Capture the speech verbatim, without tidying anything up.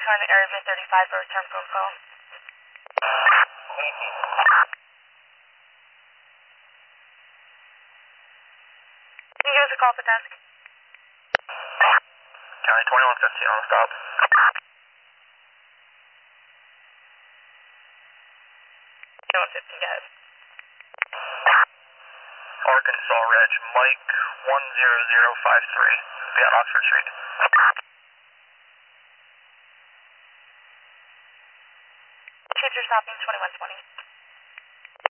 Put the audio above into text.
return area thirty-five for return phone call. Can you give us a call at the desk? County twenty-one fifteen on the stop. twenty-one fifteen, guys. Arkansas Reg, Mike one zero zero five three. Be on Oxford Street. Future stopping twenty-one twenty.